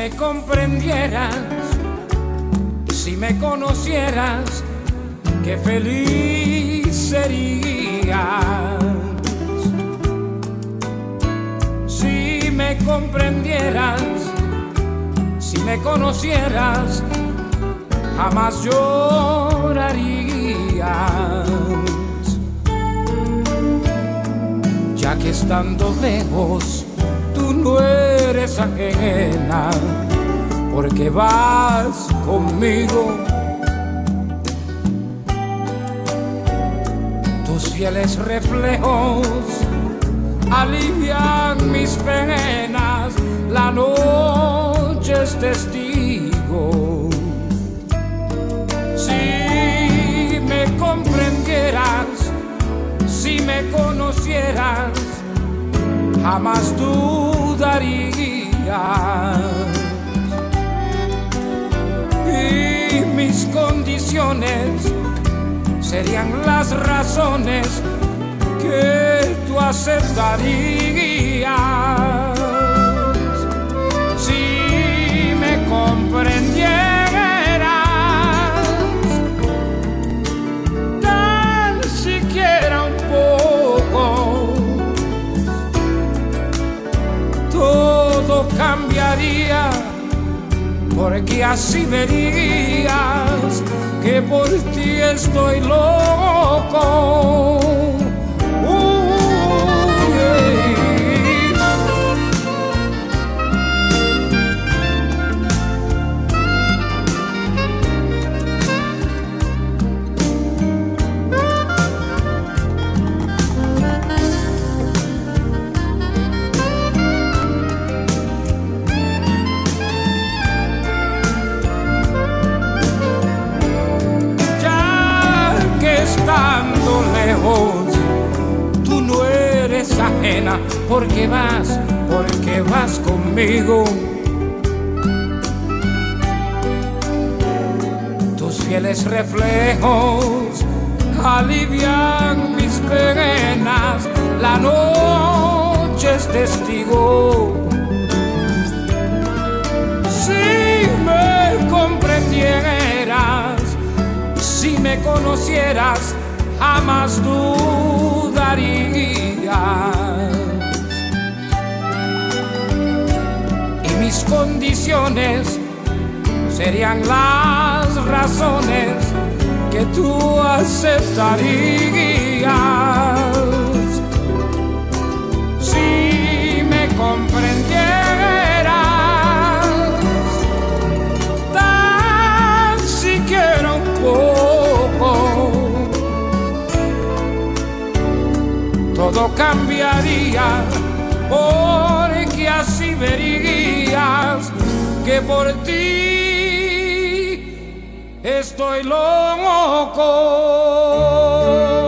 me comprendieras, si me conocieras, qué feliz serías. Si me comprendieras, si me conocieras, jamás llorarías. Ya que estando lejos, tú no eres ajena, porque vas conmigo. Tus fieles reflejos alivian mis penas, la noche es testigo. Si me comprendieras, si me conocieras, jamás dudarías. Y mis condiciones serían las razones que tú aceptarías. Si me comprendieras, tan siquiera un poco, todo cambiaría, porque así verías que por ti estoy loco. Estando lejos, tú no eres ajena, porque vas conmigo. Tus fieles reflejos alivian mis penas, la noche es testigo. Si me comprendieras, si me conocieras, jamás dudarías. Y mis condiciones serían las razones que tú aceptarías. Si me comprendieras, tan siquiera un poco, todo cambiaría, porque así verías que por ti estoy loco.